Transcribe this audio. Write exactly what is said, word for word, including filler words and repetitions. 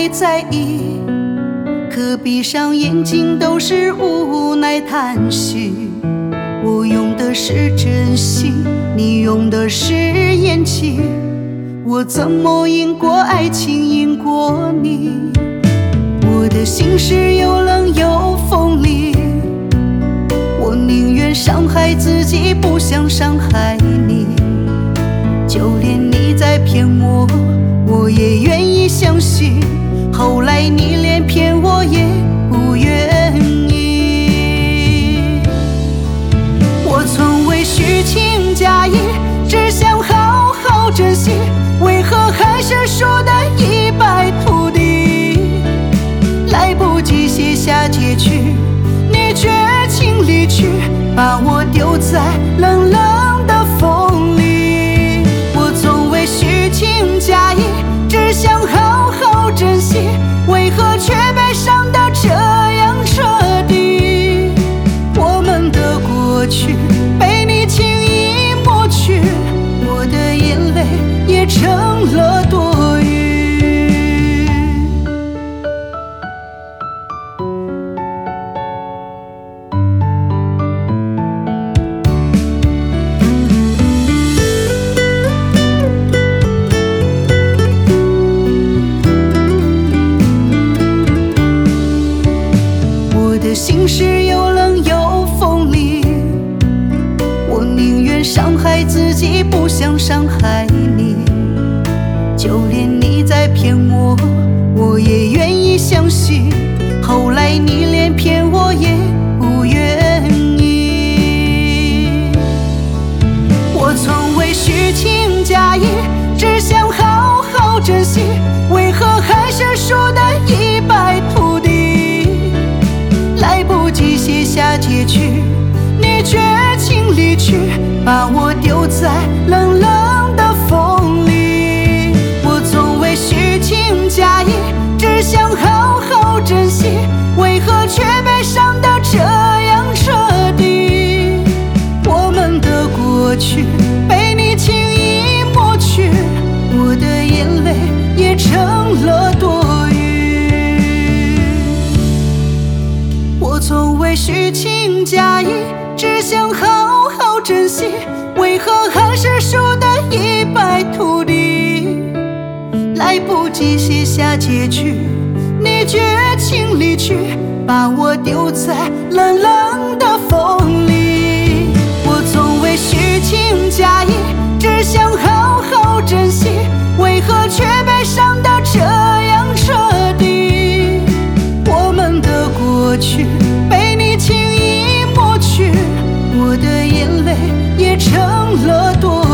在意，可闭上眼睛都是无奈叹息。我用的是真心，你用的是演技，我怎么赢过爱情，赢过你？我的心是又冷又锋利，我宁愿伤害自己，不想伤害你。就连你在骗我，我也愿意相信。后来你连骗我也不愿意。我从未虚情假意，只想好好珍惜，为何还是输得一败涂地？来不及写下结局，你绝情离去，把我丢在冷冷的风里。我从未虚情假意，只想好好珍惜，为何却被伤得这样彻底？我们的过去被你轻易抹去，我的眼泪也成了多余。我的心是又冷又锋利，我宁愿伤害自己，不想伤害你。就连你在骗我，我也愿意相信。后来你连骗我也不愿意。我从未虚情假意，只想好好珍惜，为何还是输得一败涂地？来不及写下结局，你绝情离去，把我丢在冷冷的风里。我从未虚情假意，只想好好珍惜，为何却被伤得这样彻底？我们的过去被你轻易抹去，我的眼泪也成了多余。我从未虚情假意，只想好好珍惜，为何还是输得一败涂地？来不及写下结局，你绝情离去，把我丢在冷冷的风里。我从未虚情假意，只想好好珍惜，为何却被伤得这样彻底？我们的过去被你轻易抹去，我的眼泪也成了多